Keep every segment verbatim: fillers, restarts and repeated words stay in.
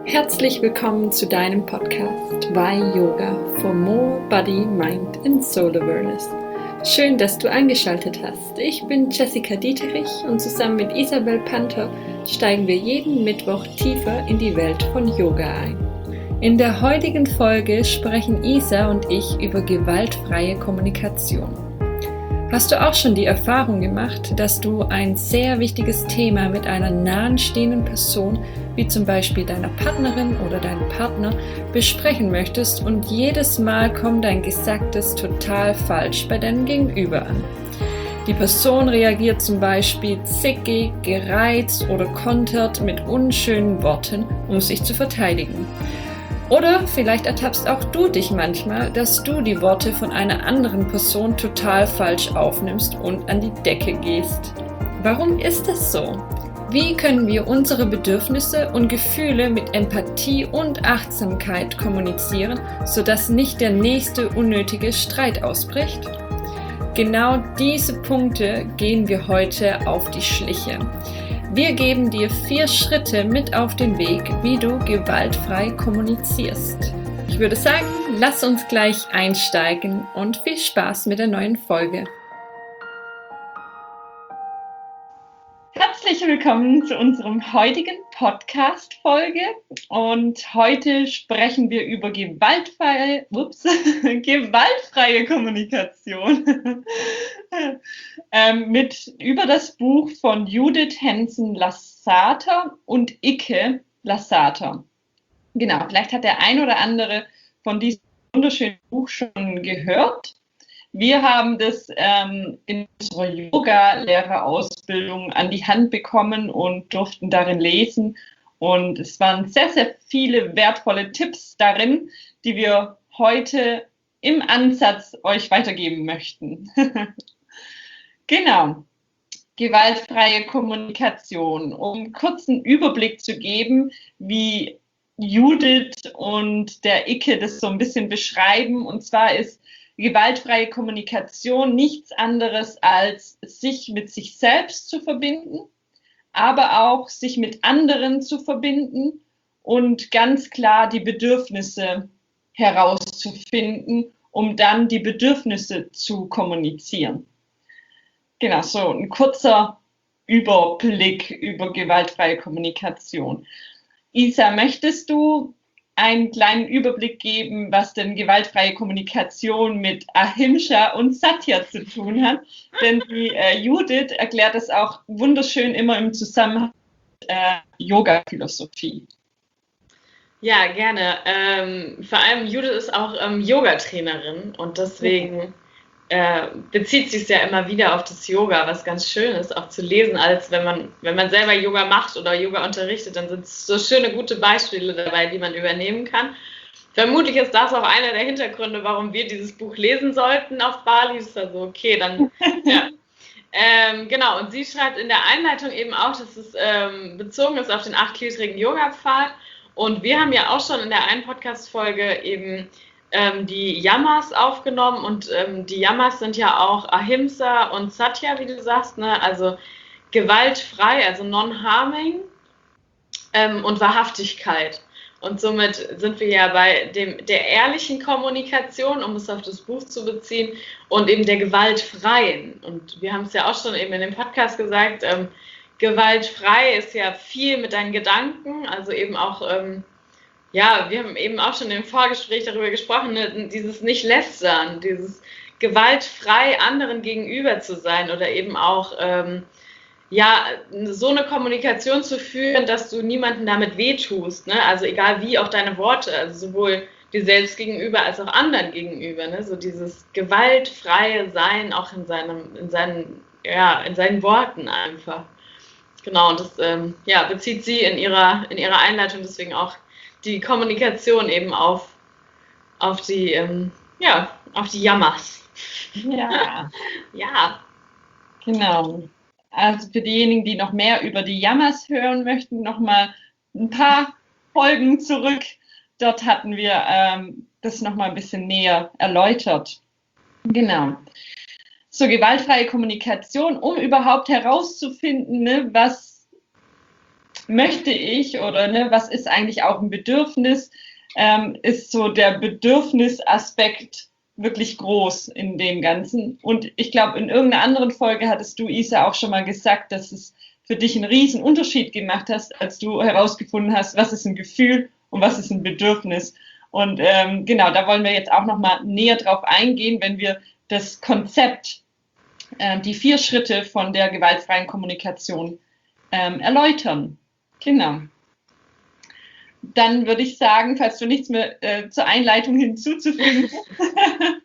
Herzlich willkommen zu deinem Podcast Why Yoga for More Body, Mind and Soul Awareness. Schön, dass du eingeschaltet hast. Ich bin Jessica Dieterich und zusammen mit Isabel Panther steigen wir jeden Mittwoch tiefer in die Welt von Yoga ein. In der heutigen Folge sprechen Isa und ich über gewaltfreie Kommunikation. Hast du auch schon die Erfahrung gemacht, dass du ein sehr wichtiges Thema mit einer nahestehenden Person, wie zum Beispiel deiner Partnerin oder deinem Partner, besprechen möchtest und jedes Mal kommt dein Gesagtes total falsch bei deinem Gegenüber an? Die Person reagiert zum Beispiel zickig, gereizt oder kontert mit unschönen Worten, um sich zu verteidigen. Oder vielleicht ertappst auch du dich manchmal, dass du die Worte von einer anderen Person total falsch aufnimmst und an die Decke gehst. Warum ist das so? Wie können wir unsere Bedürfnisse und Gefühle mit Empathie und Achtsamkeit kommunizieren, sodass nicht der nächste unnötige Streit ausbricht? Genau diese Punkte gehen wir heute auf die Schliche. Wir geben dir vier Schritte mit auf den Weg, wie du gewaltfrei kommunizierst. Ich würde sagen, lass uns gleich einsteigen und viel Spaß mit der neuen Folge. Herzlich willkommen zu unserem heutigen Podcast-Folge und heute sprechen wir über gewaltfreie, ups, gewaltfreie Kommunikation ähm, mit über das Buch von Judith Henson-Lassater und Ike Lassater. Genau, vielleicht hat der ein oder andere von diesem wunderschönen Buch schon gehört. Wir haben das ähm, in unserer Yoga-Lehrerausbildung an die Hand bekommen und durften darin lesen. Und es waren sehr, sehr viele wertvolle Tipps darin, die wir heute im Ansatz euch weitergeben möchten. Genau, gewaltfreie Kommunikation. Um einen kurzen Überblick zu geben, wie Judith und der Ike das so ein bisschen beschreiben. Und zwar ist gewaltfreie Kommunikation nichts anderes als sich mit sich selbst zu verbinden, aber auch sich mit anderen zu verbinden und ganz klar die Bedürfnisse herauszufinden, um dann die Bedürfnisse zu kommunizieren. Genau, so ein kurzer Überblick über gewaltfreie Kommunikation. Isa, möchtest du einen kleinen Überblick geben, was denn gewaltfreie Kommunikation mit Ahimsa und Satya zu tun hat? Denn die äh, Judith erklärt das auch wunderschön immer im Zusammenhang mit äh, Yoga-Philosophie. Ja, gerne. Ähm, vor allem Judith ist auch ähm, Yoga-Trainerin und deswegen äh, bezieht sie es ja immer wieder auf das Yoga, was ganz schön ist, auch zu lesen, als wenn man, wenn man selber Yoga macht oder Yoga unterrichtet, dann sind so schöne, gute Beispiele dabei, die man übernehmen kann. Vermutlich ist das auch einer der Hintergründe, warum wir dieses Buch lesen sollten auf Bali. Das ist also okay, dann, ja. Ähm, genau, und sie schreibt in der Einleitung eben auch, dass es ähm, bezogen ist auf den achtgliedrigen Yoga-Pfad. Und wir haben ja auch schon in der einen Podcast-Folge eben ähm, die Yamas aufgenommen. Und ähm, die Yamas sind ja auch Ahimsa und Satya, wie du sagst, ne? Also gewaltfrei, also non-harming ähm, und Wahrhaftigkeit. Und somit sind wir ja bei dem, der ehrlichen Kommunikation, um es auf das Buch zu beziehen, und eben der gewaltfreien. Und wir haben es ja auch schon eben in dem Podcast gesagt, ähm, gewaltfrei ist ja viel mit deinen Gedanken, also eben auch, ähm, ja, wir haben eben auch schon im Vorgespräch darüber gesprochen, ne, dieses Nicht-Lästern, dieses gewaltfrei anderen gegenüber zu sein oder eben auch, ähm, ja, so eine Kommunikation zu führen, dass du niemandem damit wehtust, ne? Also egal wie, auch deine Worte, also sowohl dir selbst gegenüber als auch anderen gegenüber, ne? So dieses gewaltfreie Sein auch in seinem, in seinen, ja, in seinen Worten einfach. Genau, und das ähm, ja, bezieht sie in ihrer, in ihrer Einleitung deswegen auch die Kommunikation eben auf, auf die, ähm, ja, auf die Yamas. Ja. Ja. Genau. Also für diejenigen, die noch mehr über die Yamas hören möchten, nochmal ein paar Folgen zurück. Dort hatten wir ähm, das nochmal ein bisschen näher erläutert. Genau. So, gewaltfreie Kommunikation, um überhaupt herauszufinden, ne, was, möchte ich oder ne, was ist eigentlich auch ein Bedürfnis, ähm, ist so der Bedürfnisaspekt wirklich groß in dem Ganzen. Und ich glaube, in irgendeiner anderen Folge hattest du, Isa, auch schon mal gesagt, dass es für dich einen riesen Unterschied gemacht hast, als du herausgefunden hast, was ist ein Gefühl und was ist ein Bedürfnis. Und ähm, genau, da wollen wir jetzt auch noch mal näher drauf eingehen, wenn wir das Konzept, äh, die vier Schritte von der gewaltfreien Kommunikation ähm, erläutern. Genau. Dann würde ich sagen, falls du nichts mehr äh, zur Einleitung hinzuzufügen hast,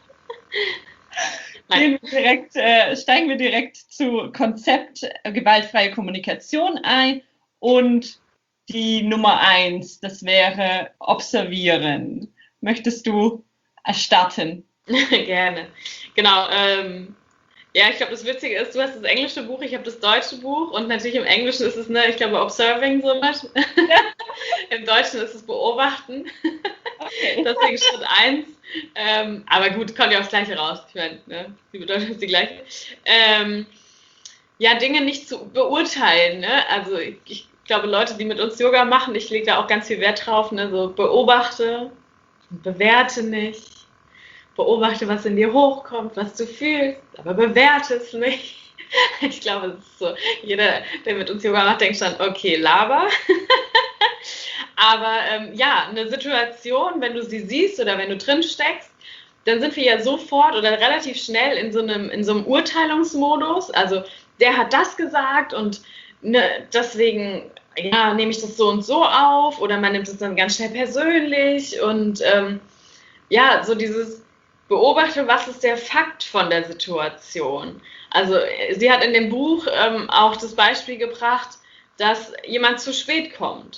wir direkt, äh, steigen wir direkt zu Konzept äh, gewaltfreie Kommunikation ein und die Nummer eins, das wäre observieren. Möchtest du starten? Gerne. Genau. Ähm, ja, ich glaube, das Witzige ist, du hast das englische Buch, ich habe das deutsche Buch und natürlich im Englischen ist es, ne, ich glaube, observing so much. Ja. Im Deutschen ist es beobachten. Okay. Deswegen Schritt eins. Ähm, aber gut, kommt ja aufs Gleiche raus. Ich meine, ne, die Bedeutung ist die gleiche. Ähm, ja, Dinge nicht zu beurteilen. Ne? Also ich, ich glaube, Leute, die mit uns Yoga machen, ich lege da auch ganz viel Wert drauf, ne? So beobachte, bewerte nicht. Beobachte, was in dir hochkommt, was du fühlst, aber bewerte es nicht. Ich glaube, das ist so, jeder, der mit uns Yoga macht, denkt schon, okay, Laber. Aber ähm, ja, eine Situation, wenn du sie siehst oder wenn du drin steckst, dann sind wir ja sofort oder relativ schnell in so einem, in so einem Urteilungsmodus. Also der hat das gesagt und ne, deswegen ja, nehme ich das so und so auf oder man nimmt es dann ganz schnell persönlich und ähm, ja, so dieses beobachte, was ist der Fakt von der Situation. Also sie hat in dem Buch ähm, auch das Beispiel gebracht, dass jemand zu spät kommt.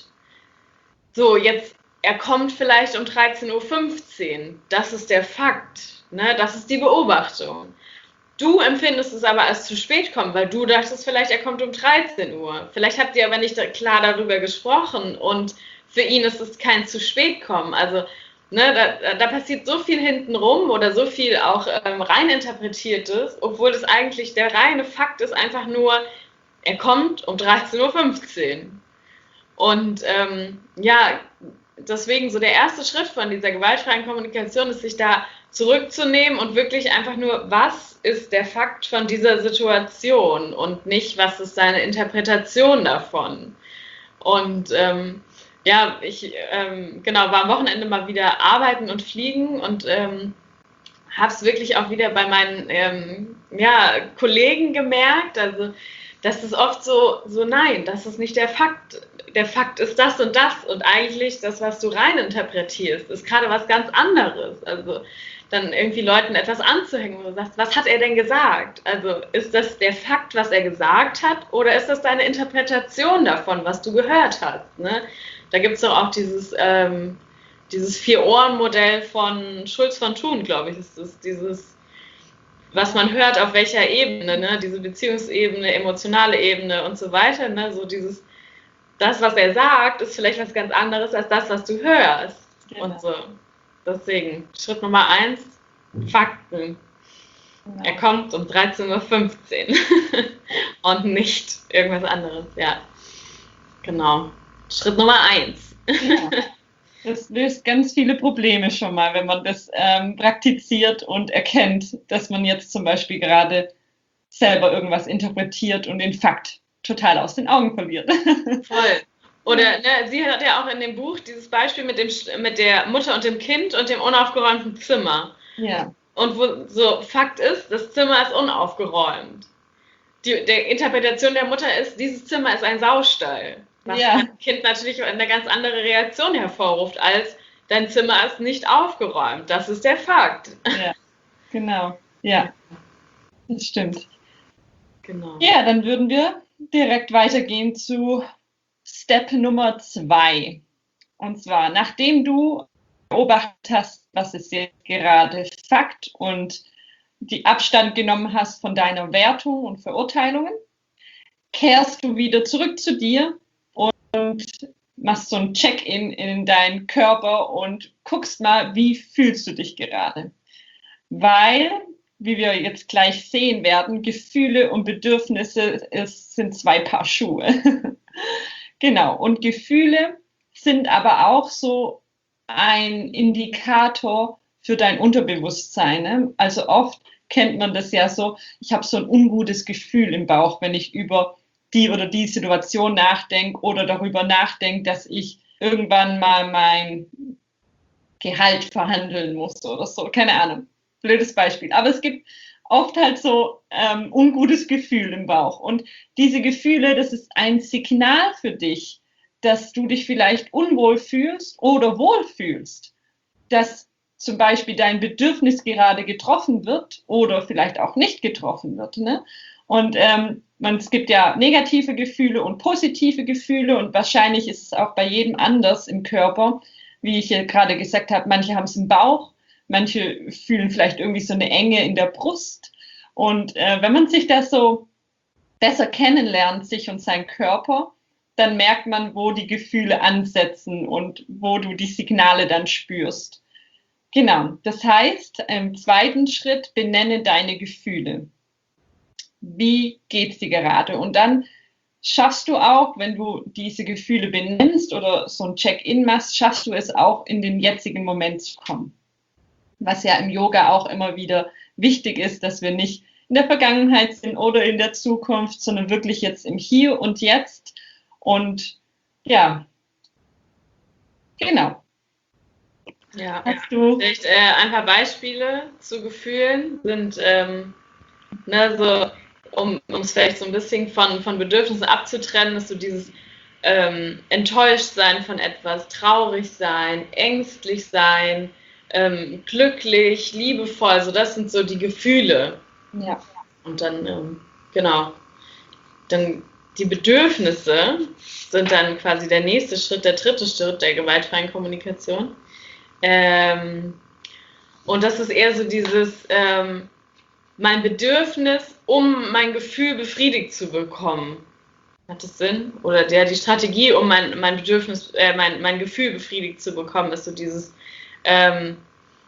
So, jetzt, er kommt vielleicht um dreizehn Uhr fünfzehn. Das ist der Fakt. Ne? Das ist die Beobachtung. Du empfindest es aber als zu spät kommen, weil du dachtest vielleicht, er kommt um dreizehn Uhr. Vielleicht habt ihr aber nicht klar darüber gesprochen und für ihn ist es kein zu spät kommen. Also ne, da, da passiert so viel hintenrum oder so viel auch ähm, reininterpretiertes, obwohl es eigentlich der reine Fakt ist, einfach nur, er kommt um dreizehn Uhr fünfzehn. Und ähm, ja, deswegen so der erste Schritt von dieser gewaltfreien Kommunikation ist, sich da zurückzunehmen und wirklich einfach nur, was ist der Fakt von dieser Situation und nicht, was ist deine Interpretation davon. Und ähm, ja, ich ähm, genau, war am Wochenende mal wieder arbeiten und fliegen und ähm, habe es wirklich auch wieder bei meinen ähm, ja, Kollegen gemerkt, also das ist oft so, so, nein, das ist nicht der Fakt. Der Fakt ist das und das und eigentlich das, was du reininterpretierst, ist gerade was ganz anderes. Also dann irgendwie Leuten etwas anzuhängen, wo du sagst, was hat er denn gesagt? Also ist das der Fakt, was er gesagt hat oder ist das deine Interpretation davon, was du gehört hast? Ne? Da gibt es doch auch dieses, ähm, dieses Vier-Ohren-Modell von Schulz von Thun, glaube ich, ist das dieses, was man hört, auf welcher Ebene, ne? Diese Beziehungsebene, emotionale Ebene und so weiter, ne? So dieses, das, was er sagt, ist vielleicht was ganz anderes als das, was du hörst. Genau. Und so. Deswegen, Schritt Nummer eins, Fakten. Genau. Er kommt um dreizehn Uhr fünfzehn und nicht irgendwas anderes, ja. Genau. Schritt Nummer eins. Ja. Das löst ganz viele Probleme schon mal, wenn man das ähm, praktiziert und erkennt, dass man jetzt zum Beispiel gerade selber irgendwas interpretiert und den Fakt total aus den Augen verliert. Voll. Oder ne, sie hat ja auch in dem Buch dieses Beispiel mit, dem, mit der Mutter und dem Kind und dem unaufgeräumten Zimmer. Ja. Und wo so Fakt ist, das Zimmer ist unaufgeräumt. Die, die Interpretation der Mutter ist, dieses Zimmer ist ein Saustall. Was ja. das Kind natürlich eine ganz andere Reaktion hervorruft, als dein Zimmer ist nicht aufgeräumt. Das ist der Fakt. Ja, genau. Ja, das stimmt. Genau. Ja, dann würden wir direkt weitergehen zu Step Nummer zwei. Und zwar, nachdem du beobachtet hast, was ist jetzt gerade Fakt und die Abstand genommen hast von deiner Wertung und Verurteilungen, kehrst du wieder zurück zu dir und machst so ein Check-in in deinen Körper und guckst mal, wie fühlst du dich gerade. Weil, wie wir jetzt gleich sehen werden, Gefühle und Bedürfnisse ist, sind zwei Paar Schuhe. Genau, und Gefühle sind aber auch so ein Indikator für dein Unterbewusstsein. Ne? Also oft kennt man das ja so, ich habe so ein ungutes Gefühl im Bauch, wenn ich über die oder die Situation nachdenke oder darüber nachdenke, dass ich irgendwann mal mein Gehalt verhandeln muss oder so. Keine Ahnung, blödes Beispiel. Aber es gibt oft halt so ähm, ungutes Gefühl im Bauch. Und diese Gefühle, das ist ein Signal für dich, dass du dich vielleicht unwohl fühlst oder wohl fühlst. Dass zum Beispiel dein Bedürfnis gerade getroffen wird oder vielleicht auch nicht getroffen wird. Ne? Und ähm, man, es gibt ja negative Gefühle und positive Gefühle und wahrscheinlich ist es auch bei jedem anders im Körper. Wie ich ja gerade gesagt habe, manche haben es im Bauch, manche fühlen vielleicht irgendwie so eine Enge in der Brust. Und äh, wenn man sich das so besser kennenlernt, sich und seinen Körper, dann merkt man, wo die Gefühle ansetzen und wo du die Signale dann spürst. Genau, das heißt, im zweiten Schritt benenne deine Gefühle. Wie geht's dir gerade? Und dann schaffst du auch, wenn du diese Gefühle benennst oder so ein Check-in machst, schaffst du es auch, in den jetzigen Moment zu kommen. Was ja im Yoga auch immer wieder wichtig ist, dass wir nicht in der Vergangenheit sind oder in der Zukunft, sondern wirklich jetzt im Hier und Jetzt. Und ja, genau. Ja, Hast du vielleicht äh, ein paar Beispiele zu Gefühlen sind, ähm, ne, so, um es vielleicht so ein bisschen von, von Bedürfnissen abzutrennen, ist so dieses ähm, enttäuscht sein von etwas, traurig sein, ängstlich sein, ähm, glücklich, liebevoll, so das sind so die Gefühle. Ja. Und dann, ähm, genau, dann die Bedürfnisse sind dann quasi der nächste Schritt, der dritte Schritt der gewaltfreien Kommunikation. Ähm, und das ist eher so dieses, ähm, mein Bedürfnis, um mein Gefühl befriedigt zu bekommen. Hat das Sinn? Oder der, die Strategie, um mein, mein Bedürfnis, äh, mein, mein Gefühl befriedigt zu bekommen, ist so dieses, ähm,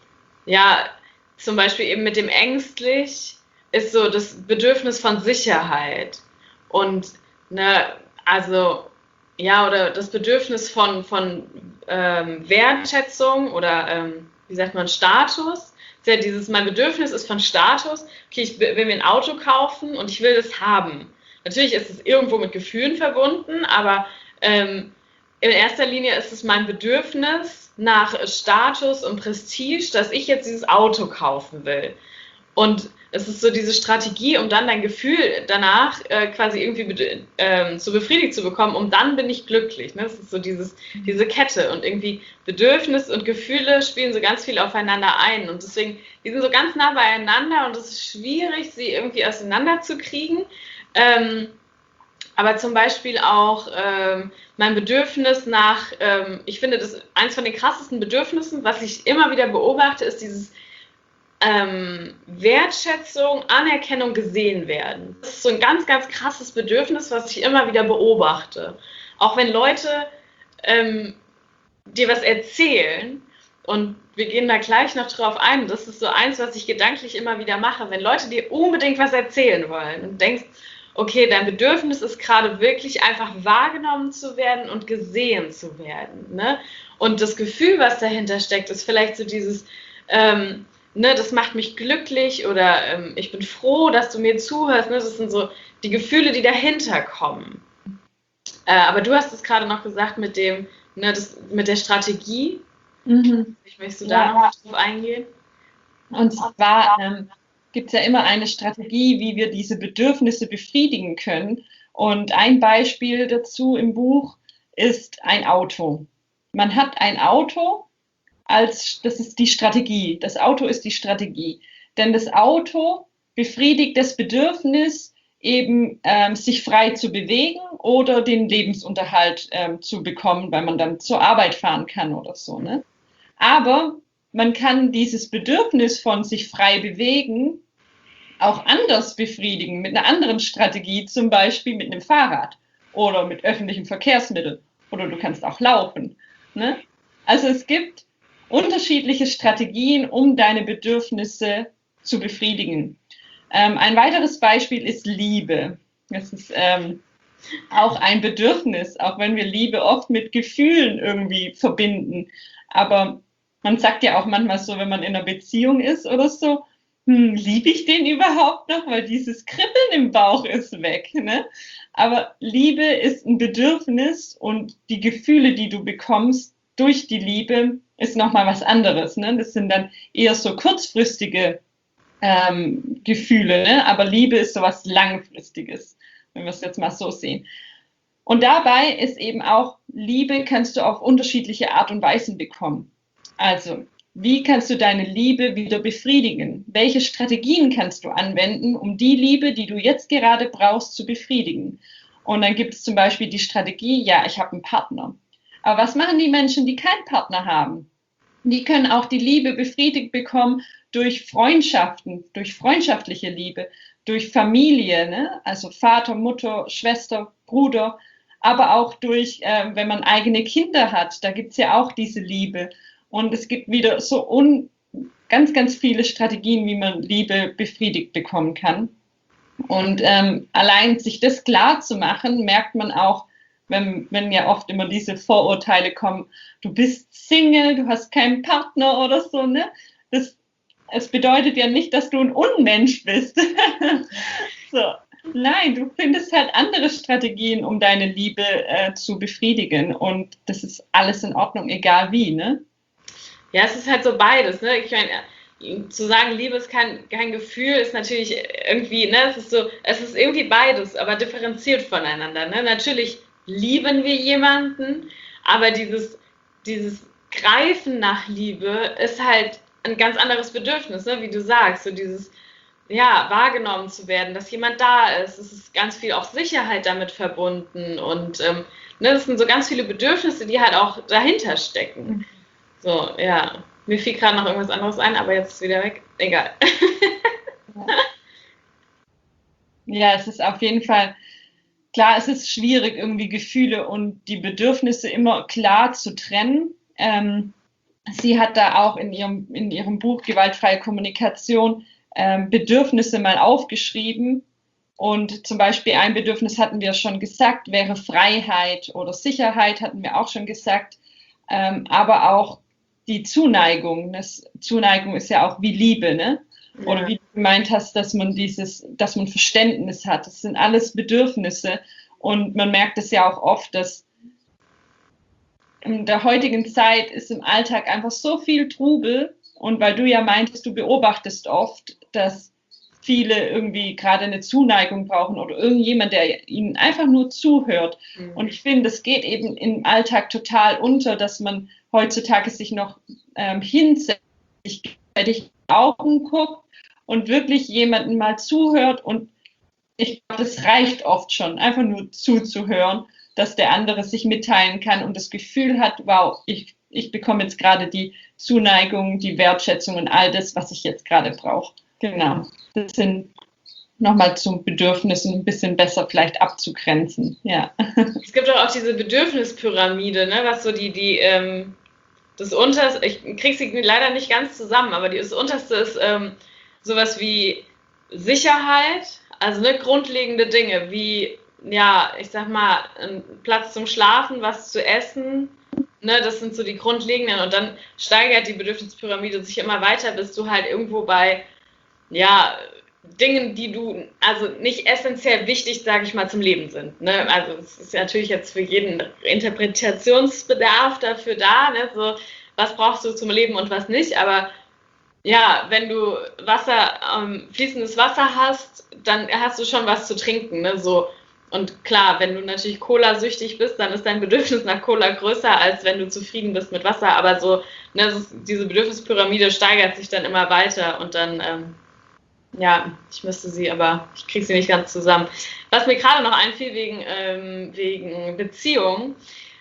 ja, zum Beispiel eben mit dem ängstlich, ist so das Bedürfnis von Sicherheit. Und, ne, also, ja, oder das Bedürfnis von, von ähm, Wertschätzung oder, ähm, wie sagt man, Status. Ist ja dieses, mein Bedürfnis ist von Status, okay, ich will mir ein Auto kaufen und ich will das haben. Natürlich ist es irgendwo mit Gefühlen verbunden, aber ähm, in erster Linie ist es mein Bedürfnis nach Status und Prestige, dass ich jetzt dieses Auto kaufen will. Und es ist so diese Strategie, um dann dein Gefühl danach äh, quasi irgendwie ähm, zu befriedigt zu bekommen, um dann bin ich glücklich. Ne? Das ist so dieses, diese Kette und irgendwie Bedürfnis und Gefühle spielen so ganz viel aufeinander ein und deswegen, die sind so ganz nah beieinander und es ist schwierig, sie irgendwie auseinanderzukriegen. Ähm, aber zum Beispiel auch ähm, mein Bedürfnis nach, ähm, ich finde, das eins von den krassesten Bedürfnissen, was ich immer wieder beobachte, ist dieses ähm, Wertschätzung, Anerkennung, gesehen werden. Das ist so ein ganz, ganz krasses Bedürfnis, was ich immer wieder beobachte. Auch wenn Leute ähm, dir was erzählen, und wir gehen da gleich noch drauf ein, das ist so eins, was ich gedanklich immer wieder mache, wenn Leute dir unbedingt was erzählen wollen und denkst, okay, dein Bedürfnis ist gerade wirklich einfach wahrgenommen zu werden und gesehen zu werden. Ne? Und das Gefühl, was dahinter steckt, ist vielleicht so dieses, ähm, ne, das macht mich glücklich oder ähm, ich bin froh, dass du mir zuhörst. Ne? Das sind so die Gefühle, die dahinter kommen. Äh, aber du hast es gerade noch gesagt mit dem, ne, das, mit der Strategie. Mhm. Möchtest du da Ja. noch mal drauf eingehen? Und zwar ähm, gibt es ja immer eine Strategie, wie wir diese Bedürfnisse befriedigen können. Und ein Beispiel dazu im Buch ist ein Auto. Man hat ein Auto als, das ist die Strategie. Das Auto ist die Strategie. Denn das Auto befriedigt das Bedürfnis, eben ähm, sich frei zu bewegen oder den Lebensunterhalt ähm, zu bekommen, weil man dann zur Arbeit fahren kann oder so. Ne? Aber man kann dieses Bedürfnis von sich frei bewegen auch anders befriedigen, mit einer anderen Strategie, zum Beispiel mit einem Fahrrad oder mit öffentlichen Verkehrsmitteln. Oder du kannst auch laufen. Ne? Also es gibt unterschiedliche Strategien, um deine Bedürfnisse zu befriedigen. Ähm, ein weiteres Beispiel ist Liebe. Das ist ähm, auch ein Bedürfnis, auch wenn wir Liebe oft mit Gefühlen irgendwie verbinden. Aber man sagt ja auch manchmal so, wenn man in einer Beziehung ist oder so, hm, liebe ich den überhaupt noch? Weil dieses Kribbeln im Bauch ist weg. Ne? Aber Liebe ist ein Bedürfnis und die Gefühle, die du bekommst durch die Liebe, ist nochmal was anderes. Ne? Das sind dann eher so kurzfristige ähm, Gefühle, ne? Aber Liebe ist so was Langfristiges, wenn wir es jetzt mal so sehen. Und dabei ist eben auch, Liebe kannst du auf unterschiedliche Art und Weisen bekommen. Also, wie kannst du deine Liebe wieder befriedigen? Welche Strategien kannst du anwenden, um die Liebe, die du jetzt gerade brauchst, zu befriedigen? Und dann gibt es zum Beispiel die Strategie, ja, ich habe einen Partner. Aber was machen die Menschen, die keinen Partner haben? Die können auch die Liebe befriedigt bekommen durch Freundschaften, durch freundschaftliche Liebe, durch Familie, ne? Also Vater, Mutter, Schwester, Bruder, aber auch durch, äh, wenn man eigene Kinder hat, da gibt es ja auch diese Liebe. Und es gibt wieder so un, ganz, ganz viele Strategien, wie man Liebe befriedigt bekommen kann. Und ähm, allein sich das klar zu machen, merkt man auch, wenn, wenn ja oft immer diese Vorurteile kommen, du bist Single, du hast keinen Partner oder so, ne? Das, es bedeutet ja nicht, dass du ein Unmensch bist. So. Nein, du findest halt andere Strategien, um deine Liebe äh, zu befriedigen. Und das ist alles in Ordnung, egal wie, ne? Ja, es ist halt so beides, ne? Ich meine, zu sagen, Liebe ist kein, kein Gefühl, ist natürlich irgendwie, ne, es ist so, es ist irgendwie beides, aber differenziert voneinander, ne? Natürlich lieben wir jemanden, aber dieses, dieses Greifen nach Liebe ist halt ein ganz anderes Bedürfnis, ne? Wie du sagst, so dieses, ja, wahrgenommen zu werden, dass jemand da ist, es ist ganz viel auch Sicherheit damit verbunden und ähm, ne, das sind so ganz viele Bedürfnisse, die halt auch dahinter stecken. So, ja. Mir fiel gerade noch irgendwas anderes ein, aber jetzt ist es wieder weg. Egal. Ja, es ist auf jeden Fall, klar, es ist schwierig, irgendwie Gefühle und die Bedürfnisse immer klar zu trennen. Ähm, sie hat da auch in ihrem, in ihrem Buch Gewaltfreie Kommunikation ähm, Bedürfnisse mal aufgeschrieben. Und zum Beispiel ein Bedürfnis hatten wir schon gesagt, wäre Freiheit oder Sicherheit, hatten wir auch schon gesagt. Ähm, aber auch die Zuneigung. Das, Zuneigung ist ja auch wie Liebe, ne? Ja. Oder wie du gemeint hast, dass man dieses, dass man Verständnis hat. Das sind alles Bedürfnisse. Und man merkt es ja auch oft, dass in der heutigen Zeit ist im Alltag einfach so viel Trubel. Und weil du ja meintest, du beobachtest oft, dass viele irgendwie gerade eine Zuneigung brauchen oder irgendjemand, der ihnen einfach nur zuhört. Mhm. Und ich finde, es geht eben im Alltag total unter, dass man heutzutage sich noch ähm, hinsetzt, sich bei dich in die Augen guckt und wirklich jemanden mal zuhört. Und ich glaube, das reicht oft schon, einfach nur zuzuhören, dass der andere sich mitteilen kann und das Gefühl hat, wow, ich, ich bekomme jetzt gerade die Zuneigung, die Wertschätzung und all das, was ich jetzt gerade brauche. Genau, das sind nochmal zum Bedürfnissen ein bisschen besser vielleicht abzugrenzen, ja. Es gibt auch, auch diese Bedürfnispyramide, ne, was so die, die, ähm, das unterste, ich kriege sie leider nicht ganz zusammen, aber das unterste ist ähm, sowas wie Sicherheit, also ne, grundlegende Dinge wie, ja, ich sag mal, ein Platz zum Schlafen, was zu essen, ne, das sind so die grundlegenden und dann steigert die Bedürfnispyramide sich immer weiter, bis du halt irgendwo bei ja, Dingen, die du, also nicht essentiell wichtig, sage ich mal, zum Leben sind. Ne? Also es ist natürlich jetzt für jeden Interpretationsbedarf dafür da, ne? So, was brauchst du zum Leben und was nicht, aber ja, wenn du Wasser, ähm, fließendes Wasser hast, dann hast du schon was zu trinken, ne? So. Und klar, wenn du natürlich Cola-süchtig bist, dann ist dein Bedürfnis nach Cola größer, als wenn du zufrieden bist mit Wasser, aber so, ne, ist, diese Bedürfnispyramide steigert sich dann immer weiter und dann ähm, ja, ich müsste sie, aber ich kriege sie nicht ganz zusammen. Was mir gerade noch einfiel wegen, ähm, wegen Beziehung,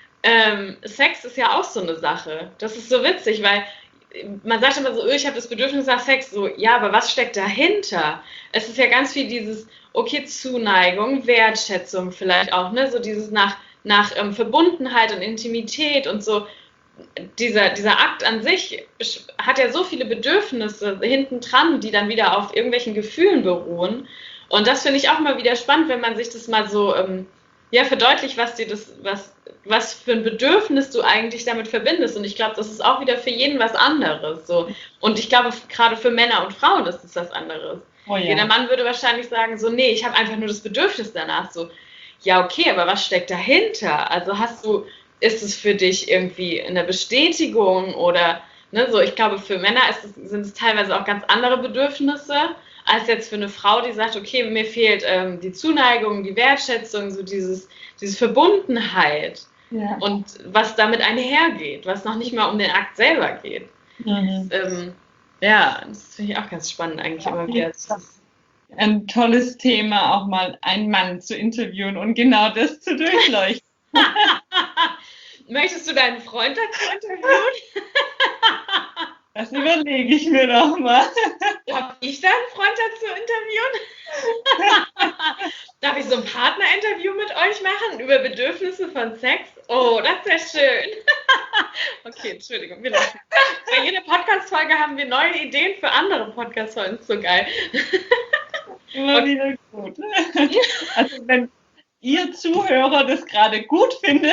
ähm, Sex ist ja auch so eine Sache. Das ist so witzig, weil man sagt immer so, ich habe das Bedürfnis nach Sex. So, ja, aber was steckt dahinter? Es ist ja ganz viel dieses, okay, Zuneigung, Wertschätzung vielleicht auch, ne? So dieses nach, nach ähm, Verbundenheit und Intimität und so. Dieser, dieser Akt an sich hat ja so viele Bedürfnisse hinten dran, die dann wieder auf irgendwelchen Gefühlen beruhen. Und das finde ich auch mal wieder spannend, wenn man sich das mal so ähm, ja, verdeutlicht, was dir das, was, was für ein Bedürfnis du eigentlich damit verbindest. Und ich glaube, das ist auch wieder für jeden was anderes. So. Und ich glaube, gerade für Männer und Frauen ist es was anderes. Oh ja. Jeder Mann würde wahrscheinlich sagen, so, nee, ich habe einfach nur das Bedürfnis danach. So, ja, okay, aber was steckt dahinter? Also hast du, ist es für dich irgendwie eine Bestätigung oder, ne, so, ich glaube, für Männer ist es, sind es teilweise auch ganz andere Bedürfnisse, als jetzt für eine Frau, die sagt, okay, mir fehlt ähm, die Zuneigung, die Wertschätzung, so dieses, diese Verbundenheit Ja. und was damit einhergeht, was noch nicht mal um den Akt selber geht. Mhm. Das, ähm, ja, das finde ich auch ganz spannend eigentlich Ja, immer wieder. Ein tolles Thema, auch mal einen Mann zu interviewen und genau das zu durchleuchten. Möchtest du deinen Freund dazu interviewen? Das überlege ich mir doch mal. Darf ich deinen Freund dazu interviewen? Darf ich so ein Partnerinterview mit euch machen über Bedürfnisse von Sex? Oh, das wäre schön. Okay, Entschuldigung. Wir lassen. Bei jeder Podcast-Folge haben wir neue Ideen für andere Podcast-Folgen. So geil. Immer Okay. wieder gut. Also wenn ihr Zuhörer das gerade gut findet,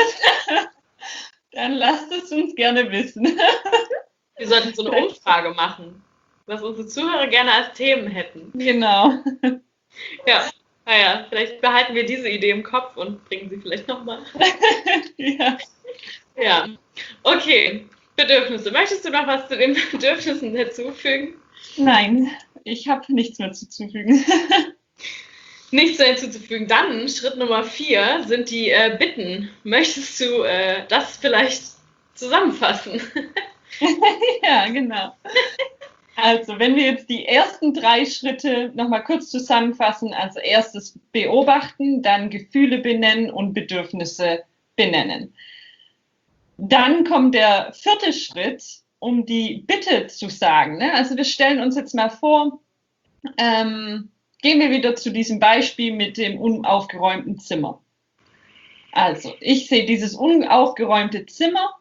dann lasst es uns gerne wissen. Wir sollten so eine Umfrage machen, was unsere Zuhörer gerne als Themen hätten. Genau. Ja, naja, vielleicht behalten wir diese Idee im Kopf und bringen sie vielleicht nochmal. Ja. Ja, okay. Bedürfnisse. Möchtest du noch was zu den Bedürfnissen hinzufügen? Nein, ich habe nichts mehr zuzufügen. Nichts mehr hinzuzufügen. Dann Schritt Nummer vier sind die äh, Bitten. Möchtest du äh, das vielleicht zusammenfassen? Ja, genau. Also, wenn wir jetzt die ersten drei Schritte nochmal kurz zusammenfassen, also erstes beobachten, dann Gefühle benennen und Bedürfnisse benennen. Dann kommt der vierte Schritt, um die Bitte zu sagen. Ne? Also wir stellen uns jetzt mal vor, ähm, gehen wir wieder zu diesem Beispiel mit dem unaufgeräumten Zimmer. Also, ich sehe dieses unaufgeräumte Zimmer.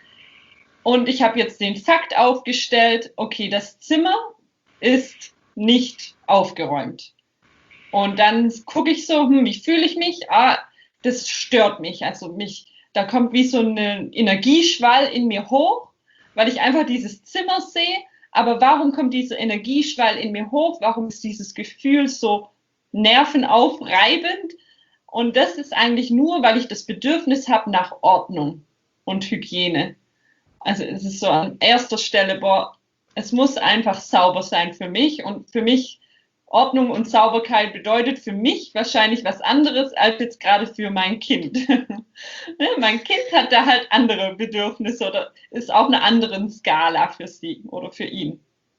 Und ich habe jetzt den Fakt aufgestellt, okay, das Zimmer ist nicht aufgeräumt. Und dann gucke ich so, hm, wie fühle ich mich? Ah, das stört mich. Also mich, da kommt wie so ein Energieschwall in mir hoch, weil ich einfach dieses Zimmer sehe. Aber warum kommt dieser Energieschwall in mir hoch? Warum ist dieses Gefühl so nervenaufreibend? Und das ist eigentlich nur, weil ich das Bedürfnis habe nach Ordnung und Hygiene. Also es ist so an erster Stelle, boah, es muss einfach sauber sein für mich. Und für mich, Ordnung und Sauberkeit bedeutet für mich wahrscheinlich was anderes als jetzt gerade für mein Kind. Ne? Mein Kind hat da halt andere Bedürfnisse oder ist auf einer anderen Skala für sie oder für ihn.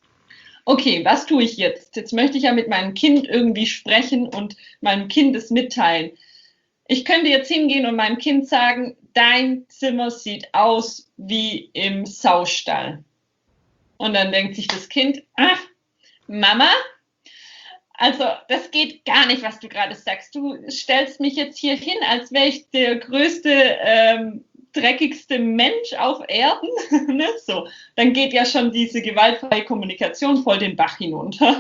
Okay, was tue ich jetzt? Jetzt möchte ich ja mit meinem Kind irgendwie sprechen und meinem Kind es mitteilen. Ich könnte jetzt hingehen und meinem Kind sagen, dein Zimmer sieht aus wie im Saustall. Und dann denkt sich das Kind, ach, Mama, also das geht gar nicht, was du gerade sagst. Du stellst mich jetzt hier hin, als wäre ich der größte, ähm, dreckigste Mensch auf Erden. Ne? So, dann geht ja schon diese gewaltfreie Kommunikation voll den Bach hinunter.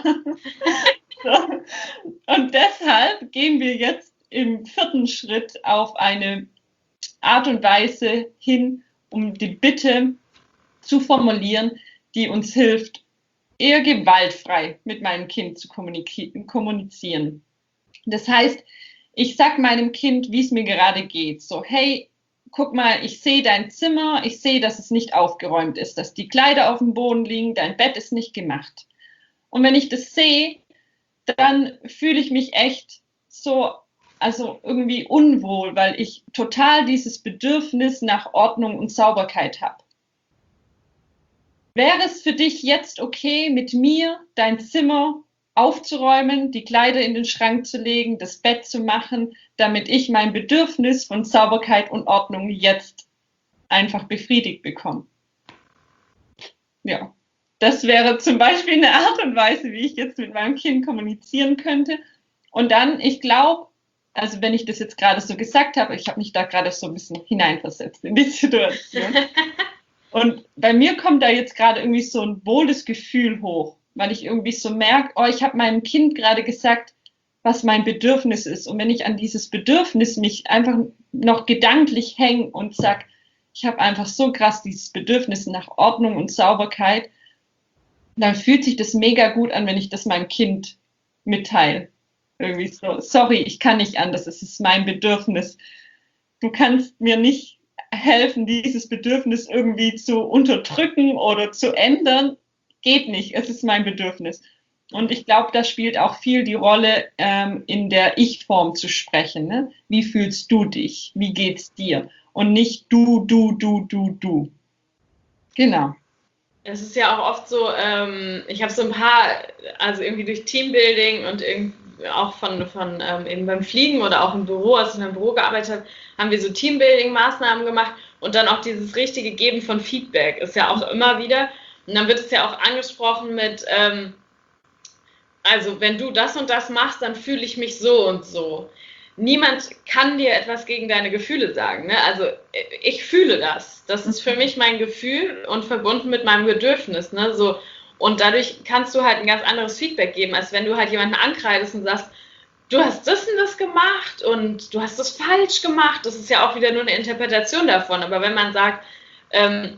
So. Und deshalb gehen wir jetzt im vierten Schritt auf eine Art und Weise hin, um die Bitte zu formulieren, die uns hilft, eher gewaltfrei mit meinem Kind zu kommunizieren. Das heißt, ich sage meinem Kind, wie es mir gerade geht. So, hey, guck mal, ich sehe dein Zimmer, ich sehe, dass es nicht aufgeräumt ist, dass die Kleider auf dem Boden liegen, dein Bett ist nicht gemacht. Und wenn ich das sehe, dann fühle ich mich echt so, also irgendwie unwohl, weil ich total dieses Bedürfnis nach Ordnung und Sauberkeit habe. Wäre es für dich jetzt okay, mit mir dein Zimmer aufzuräumen, die Kleider in den Schrank zu legen, das Bett zu machen, damit ich mein Bedürfnis von Sauberkeit und Ordnung jetzt einfach befriedigt bekomme? Ja, das wäre zum Beispiel eine Art und Weise, wie ich jetzt mit meinem Kind kommunizieren könnte. Und dann, ich glaube, also wenn ich das jetzt gerade so gesagt habe, ich habe mich da gerade so ein bisschen hineinversetzt in die Situation. Und bei mir kommt da jetzt gerade irgendwie so ein wohles Gefühl hoch, weil ich irgendwie so merke, oh, ich habe meinem Kind gerade gesagt, was mein Bedürfnis ist. Und wenn ich an dieses Bedürfnis mich einfach noch gedanklich hänge und sage, ich habe einfach so krass dieses Bedürfnis nach Ordnung und Sauberkeit, dann fühlt sich das mega gut an, wenn ich das meinem Kind mitteile. Irgendwie so, sorry, ich kann nicht anders, es ist mein Bedürfnis. Du kannst mir nicht helfen, dieses Bedürfnis irgendwie zu unterdrücken oder zu ändern. Geht nicht, es ist mein Bedürfnis. Und ich glaube, da spielt auch viel die Rolle, ähm, in der Ich-Form zu sprechen. Ne? Wie fühlst du dich? Wie geht's dir? Und nicht du, du, du, du, du. Genau. Es ist ja auch oft so, ähm, ich habe so ein paar, also irgendwie durch Teambuilding und irgendwie auch von, von ähm, eben beim Fliegen oder auch im Büro, als ich in einem Büro gearbeitet habe, haben wir so Teambuilding-Maßnahmen gemacht und dann auch dieses richtige Geben von Feedback ist ja auch immer wieder. Und dann wird es ja auch angesprochen mit, ähm, also wenn du das und das machst, dann fühle ich mich so und so. Niemand kann dir etwas gegen deine Gefühle sagen. Ne? Also ich fühle das. Das ist für mich mein Gefühl und verbunden mit meinem Bedürfnis. Ne? So, und dadurch kannst du halt ein ganz anderes Feedback geben, als wenn du halt jemanden ankreidest und sagst, du hast das und das gemacht und du hast das falsch gemacht. Das ist ja auch wieder nur eine Interpretation davon. Aber wenn man sagt, ähm,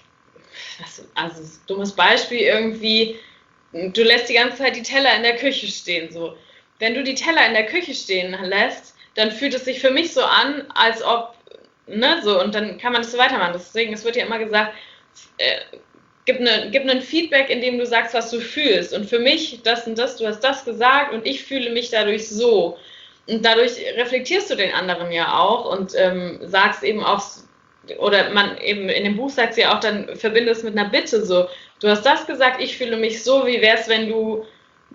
was, also dummes Beispiel irgendwie, du lässt die ganze Zeit die Teller in der Küche stehen, so. Wenn du die Teller in der Küche stehen lässt, dann fühlt es sich für mich so an, als ob, ne, so, und dann kann man das so weitermachen. Deswegen, es wird ja immer gesagt, äh, gib, ne, gib ein Feedback, indem du sagst, was du fühlst. Und für mich, das und das, du hast das gesagt und ich fühle mich dadurch so. Und dadurch reflektierst du den anderen ja auch und ähm, sagst eben auch, oder man eben in dem Buch sagt sie ja auch, dann verbindest mit einer Bitte so, du hast das gesagt, ich fühle mich so, wie wäre es, wenn du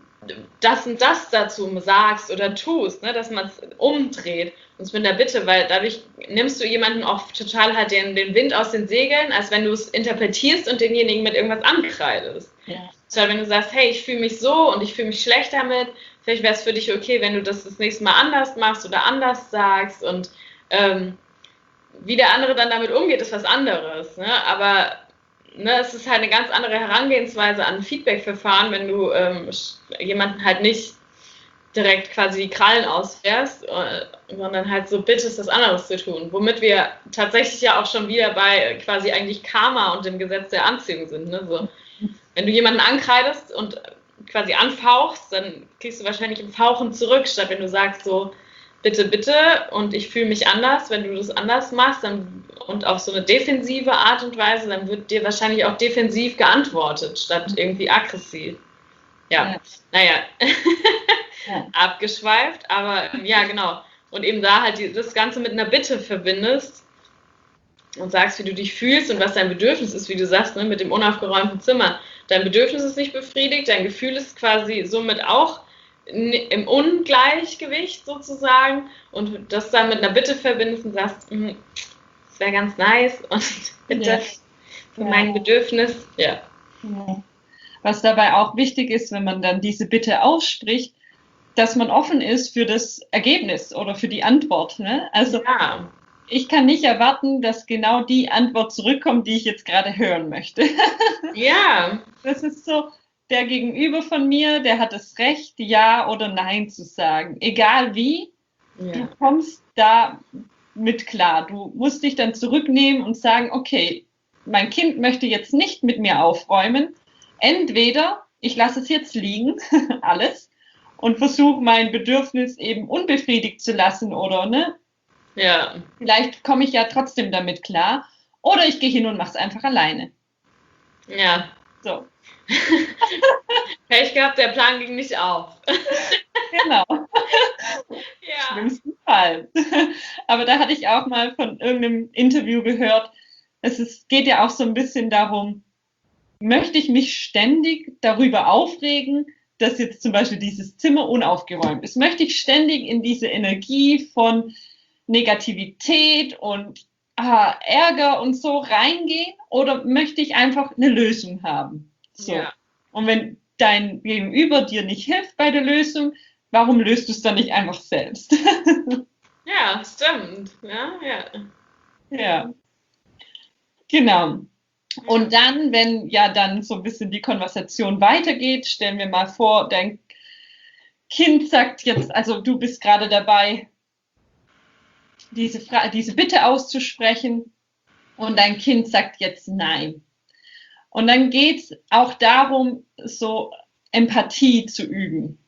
das und das dazu sagst oder tust, ne, dass man es umdreht und mit der Bitte, weil dadurch nimmst du jemanden auch total halt den, den Wind aus den Segeln, als wenn du es interpretierst und denjenigen mit irgendwas ankreidest. Ja. Statt wenn du sagst, hey, ich fühle mich so und ich fühle mich schlecht damit, vielleicht wäre es für dich okay, wenn du das das nächste Mal anders machst oder anders sagst und ähm, wie der andere dann damit umgeht, ist was anderes, ne, aber Ne, es ist halt eine ganz andere Herangehensweise an Feedback-Verfahren, wenn du ähm, jemanden halt nicht direkt quasi die Krallen ausfährst, äh, sondern halt so bittest, das anderes zu tun. Womit wir tatsächlich ja auch schon wieder bei quasi eigentlich Karma und dem Gesetz der Anziehung sind. Ne? So, wenn du jemanden ankreidest und quasi anfauchst, dann kriegst du wahrscheinlich im Fauchen zurück, statt wenn du sagst so, bitte, bitte und ich fühle mich anders, wenn du das anders machst dann, und auf so eine defensive Art und Weise, dann wird dir wahrscheinlich auch defensiv geantwortet, statt irgendwie aggressiv. Ja, ja. naja, ja. Abgeschweift, aber ja, genau. Und eben da halt die, das Ganze mit einer Bitte verbindest und sagst, wie du dich fühlst und was dein Bedürfnis ist, wie du sagst, ne, mit dem unaufgeräumten Zimmer. Dein Bedürfnis ist nicht befriedigt, dein Gefühl ist quasi somit auch im Ungleichgewicht sozusagen und das dann mit einer Bitte verbindest und sagst, das wäre ganz nice und bitte ja. für ja. mein Bedürfnis, ja. ja. Was dabei auch wichtig ist, wenn man dann diese Bitte ausspricht, dass man offen ist für das Ergebnis oder für die Antwort. Ne? Also ja. ich kann nicht erwarten, dass genau die Antwort zurückkommt, die ich jetzt gerade hören möchte. Ja. Das ist so, der Gegenüber von mir, der hat das Recht, Ja oder Nein zu sagen. Egal wie, ja. du kommst da mit klar. Du musst dich dann zurücknehmen und sagen, okay, mein Kind möchte jetzt nicht mit mir aufräumen. Entweder ich lasse es jetzt liegen, alles, und versuche mein Bedürfnis eben unbefriedigt zu lassen oder, ne? Ja. Vielleicht komme ich ja trotzdem damit klar. Oder ich gehe hin und mache es einfach alleine. Ja. So. Pech gehabt, der Plan ging nicht auf. Genau. Ja. Schlimmsten Fall. Aber da hatte ich auch mal von irgendeinem Interview gehört, es ist, geht ja auch so ein bisschen darum, möchte ich mich ständig darüber aufregen, dass jetzt zum Beispiel dieses Zimmer unaufgeräumt ist? Möchte ich ständig in diese Energie von Negativität und ah, Ärger und so reingehen? Oder möchte ich einfach eine Lösung haben? So. Ja. Und wenn dein Gegenüber dir nicht hilft bei der Lösung, warum löst du es dann nicht einfach selbst? Ja, stimmt. Ja, ja. Ja. Genau. Und dann, wenn ja dann so ein bisschen die Konversation weitergeht, stellen wir mal vor, dein Kind sagt jetzt, also du bist gerade dabei, diese, Fra- diese Bitte auszusprechen und dein Kind sagt jetzt nein. Und dann geht es auch darum, so Empathie zu üben.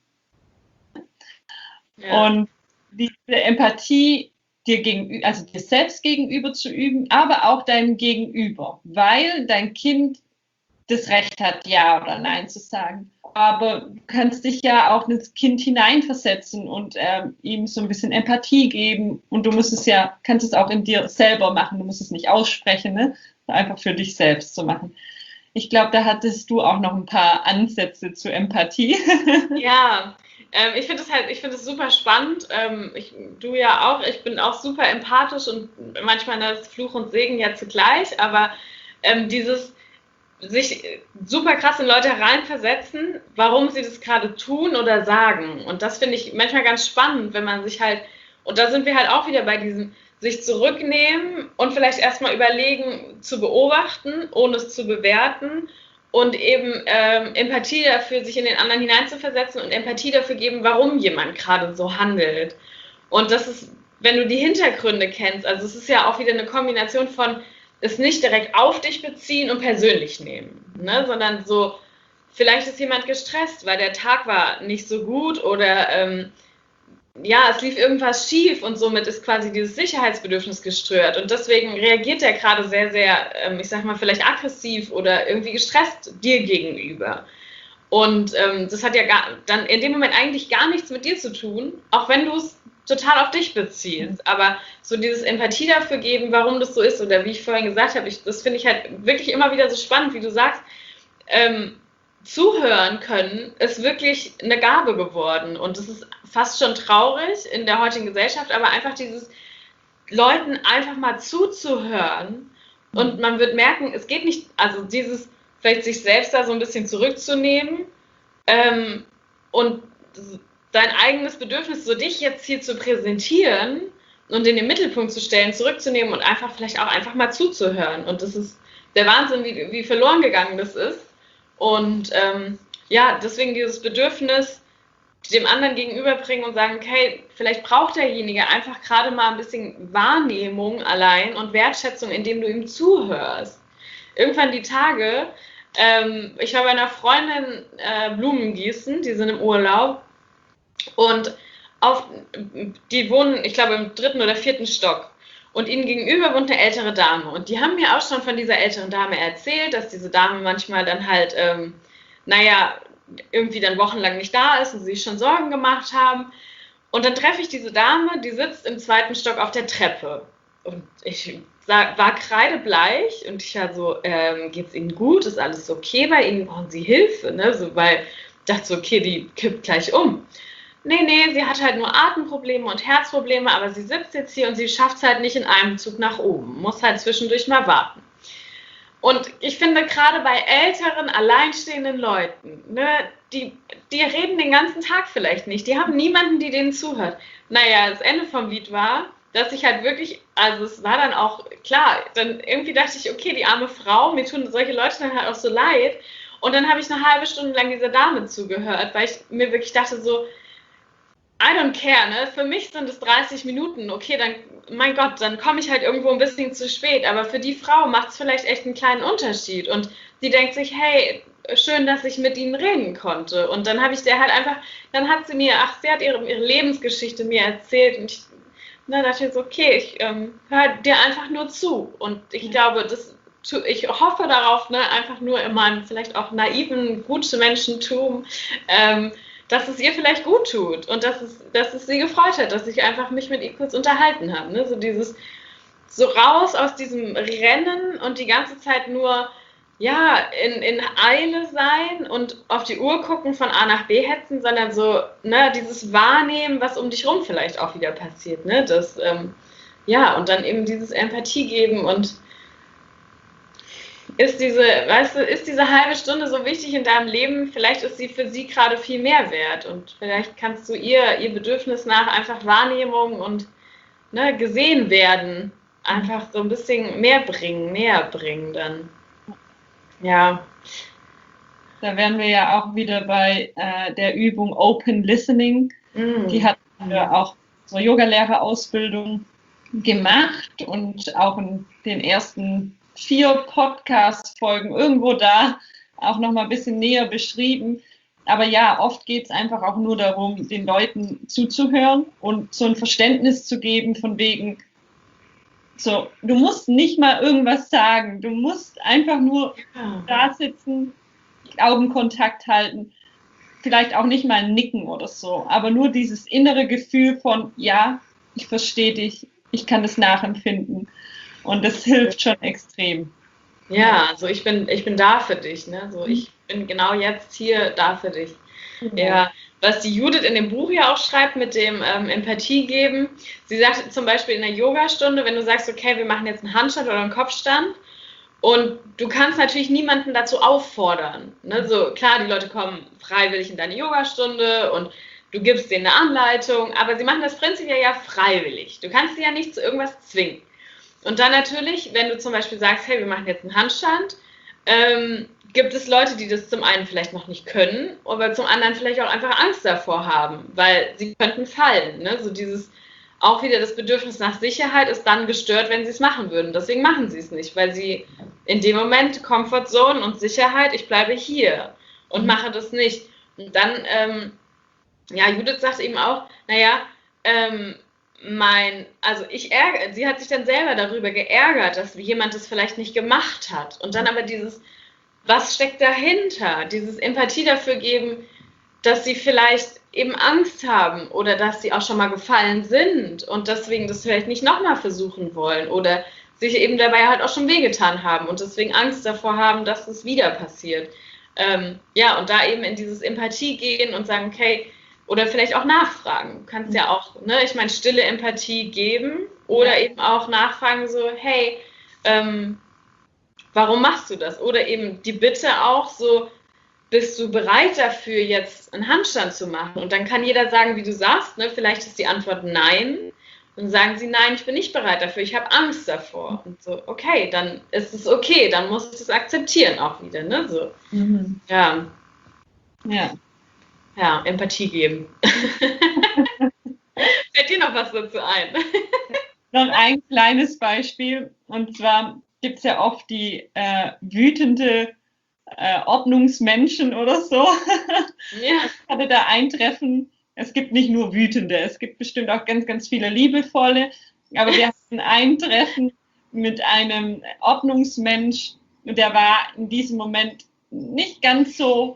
Ja. Und diese Empathie dir gegenüber, also dir selbst gegenüber zu üben, aber auch deinem Gegenüber, weil dein Kind das Recht hat, Ja oder Nein zu sagen. Aber du kannst dich ja auch ins Kind hineinversetzen und ähm, ihm so ein bisschen Empathie geben. Und du musst es ja, kannst es auch in dir selber machen. Du musst es nicht aussprechen, ne? Einfach für dich selbst zu machen. Ich glaube, da hattest du auch noch ein paar Ansätze zur Empathie. Ja, ähm, ich finde es halt, ich finde es super spannend. Ähm, ich, du ja auch. Ich bin auch super empathisch und manchmal das Fluch und Segen ja zugleich. Aber ähm, dieses sich super krass in Leute hereinversetzen, warum sie das gerade tun oder sagen. Und das finde ich manchmal ganz spannend, wenn man sich halt, und da sind wir halt auch wieder bei diesem sich zurücknehmen und vielleicht erstmal überlegen, zu beobachten, ohne es zu bewerten und eben ähm, Empathie dafür, sich in den anderen hineinzuversetzen und Empathie dafür geben, warum jemand gerade so handelt. Und das ist, wenn du die Hintergründe kennst, also es ist ja auch wieder eine Kombination von es nicht direkt auf dich beziehen und persönlich nehmen, ne? Sondern so, vielleicht ist jemand gestresst, weil der Tag war nicht so gut oder ähm, ja, es lief irgendwas schief und somit ist quasi dieses Sicherheitsbedürfnis gestört und deswegen reagiert er gerade sehr, sehr, ähm, ich sag mal, vielleicht aggressiv oder irgendwie gestresst dir gegenüber. Und ähm, das hat ja gar, dann in dem Moment eigentlich gar nichts mit dir zu tun, auch wenn du es total auf dich beziehst. Aber so dieses Empathie dafür geben, warum das so ist, oder wie ich vorhin gesagt habe, ich, das finde ich halt wirklich immer wieder so spannend, wie du sagst, ähm, zuhören können, ist wirklich eine Gabe geworden. Und das ist fast schon traurig in der heutigen Gesellschaft, aber einfach dieses Leuten einfach mal zuzuhören und man wird merken, es geht nicht, also dieses vielleicht sich selbst da so ein bisschen zurückzunehmen ähm, und dein eigenes Bedürfnis, so dich jetzt hier zu präsentieren und in den Mittelpunkt zu stellen, zurückzunehmen und einfach vielleicht auch einfach mal zuzuhören. Und das ist der Wahnsinn, wie, wie verloren gegangen das ist. Und ähm, ja, deswegen dieses Bedürfnis, dem anderen gegenüberbringen und sagen, okay, vielleicht braucht derjenige einfach gerade mal ein bisschen Wahrnehmung allein und Wertschätzung, indem du ihm zuhörst. Irgendwann die Tage, ähm, ich war bei einer Freundin äh, Blumen gießen, die sind im Urlaub und auf, die wohnen, ich glaube, im dritten oder vierten Stock. Und ihnen gegenüber wohnt eine ältere Dame. Und die haben mir auch schon von dieser älteren Dame erzählt, dass diese Dame manchmal dann halt, ähm, naja, irgendwie dann wochenlang nicht da ist und sie sich schon Sorgen gemacht haben. Und dann treffe ich diese Dame, die sitzt im zweiten Stock auf der Treppe. Und ich war kreidebleich und ich war so, ähm, geht's Ihnen gut? Ist alles okay bei Ihnen? Brauchen Sie Hilfe? Ne? So, weil ich dachte so, okay, die kippt gleich um. Nee, nee, sie hat halt nur Atemprobleme und Herzprobleme, aber sie sitzt jetzt hier und sie schafft es halt nicht in einem Zug nach oben, muss halt zwischendurch mal warten. Und ich finde, gerade bei älteren, alleinstehenden Leuten, ne, die, die reden den ganzen Tag vielleicht nicht, die haben niemanden, der denen zuhört. Naja, das Ende vom Lied war, dass ich halt wirklich, also es war dann auch, klar, dann irgendwie dachte ich, okay, die arme Frau, mir tun solche Leute dann halt auch so leid. Und dann habe ich eine halbe Stunde lang dieser Dame zugehört, weil ich mir wirklich dachte so, I don't care, ne? Für mich sind es dreißig Minuten. Okay, dann, mein Gott, dann komme ich halt irgendwo ein bisschen zu spät. Aber für die Frau macht es vielleicht echt einen kleinen Unterschied. Und sie denkt sich, hey, schön, dass ich mit ihnen reden konnte. Und dann habe ich der halt einfach, dann hat sie mir, ach, sie hat ihre, ihre Lebensgeschichte mir erzählt. Und ich ne, dachte jetzt, okay, ich ähm, höre dir einfach nur zu. Und ich glaube, das, ich hoffe darauf, ne, einfach nur in meinem vielleicht auch naiven, guten Menschentum, ähm, dass es ihr vielleicht gut tut und dass es, dass es sie gefreut hat, dass ich einfach mich mit ihr kurz unterhalten habe. Ne? So dieses, so raus aus diesem Rennen und die ganze Zeit nur, ja, in, in Eile sein und auf die Uhr gucken, von A nach B hetzen, sondern so, ne, dieses Wahrnehmen, was um dich rum vielleicht auch wieder passiert, ne, das, ähm, ja, und dann eben dieses Empathie geben und ist diese, weißt du, ist diese halbe Stunde so wichtig in deinem Leben? Vielleicht ist sie für sie gerade viel mehr wert und vielleicht kannst du ihr, ihr Bedürfnis nach einfach Wahrnehmung und ne, gesehen werden einfach so ein bisschen mehr bringen, näher bringen dann. Ja. Da wären wir ja auch wieder bei äh, der Übung Open Listening. Mm. Die hat wir auch unsere Yogalehrerausbildung gemacht und auch in den ersten vier Podcast-Folgen irgendwo da auch noch mal ein bisschen näher beschrieben. Aber ja, oft geht es einfach auch nur darum, den Leuten zuzuhören und so ein Verständnis zu geben von wegen, so, du musst nicht mal irgendwas sagen, du musst einfach nur ja. da sitzen, Augenkontakt halten, vielleicht auch nicht mal nicken oder so, aber nur dieses innere Gefühl von, ja, ich verstehe dich, ich kann das nachempfinden und das hilft schon extrem. Ja, also ich bin, ich bin da für dich, ne? So, ich bin genau jetzt hier da für dich. Ja. ja. Was die Judith in dem Buch ja auch schreibt mit dem ähm, Empathie geben, sie sagt zum Beispiel in der Yogastunde, wenn du sagst, okay, wir machen jetzt einen Handstand oder einen Kopfstand und du kannst natürlich niemanden dazu auffordern, ne? So, klar, die Leute kommen freiwillig in deine Yogastunde und du gibst denen eine Anleitung, aber sie machen das prinzipiell ja freiwillig. Du kannst sie ja nicht zu irgendwas zwingen. Und dann natürlich, wenn du zum Beispiel sagst, hey, wir machen jetzt einen Handstand, ähm, gibt es Leute, die das zum einen vielleicht noch nicht können, aber zum anderen vielleicht auch einfach Angst davor haben, weil sie könnten fallen. Ne? So dieses, auch wieder das Bedürfnis nach Sicherheit ist dann gestört, wenn sie es machen würden. Deswegen machen sie es nicht, weil sie in dem Moment Comfort Zone und Sicherheit, ich bleibe hier und mache das nicht. Und dann, ähm, ja, Judith sagt eben auch, naja, ähm, mein, also ich ärgere, sie hat sich dann selber darüber geärgert, dass jemand das vielleicht nicht gemacht hat. Und dann aber dieses, was steckt dahinter? Dieses Empathie dafür geben, dass sie vielleicht eben Angst haben oder dass sie auch schon mal gefallen sind und deswegen das vielleicht nicht nochmal versuchen wollen oder sich eben dabei halt auch schon wehgetan haben und deswegen Angst davor haben, dass es wieder passiert. Ähm, ja, und da eben in dieses Empathie gehen und sagen, okay, oder vielleicht auch nachfragen. Du kannst ja auch, ne, ich meine, stille Empathie geben oder ja. eben auch nachfragen so, hey, ähm, warum machst du das? Oder eben die Bitte auch so, bist du bereit dafür, jetzt einen Handstand zu machen? Und dann kann jeder sagen, wie du sagst, ne, vielleicht ist die Antwort nein. Und sagen sie, nein, ich bin nicht bereit dafür, ich habe Angst davor. Und so, okay, dann ist es okay, dann muss ich das akzeptieren auch wieder, ne, so. Mhm. Ja. Ja. Ja, Empathie geben. Fällt dir noch was dazu ein? Noch ein kleines Beispiel. Und zwar gibt es ja oft die äh, wütende äh, Ordnungsmenschen oder so. Ja. Ich hatte da ein Treffen. Es gibt nicht nur wütende, es gibt bestimmt auch ganz, ganz viele liebevolle. Aber wir hatten ein Treffen mit einem Ordnungsmensch. Der war in diesem Moment nicht ganz so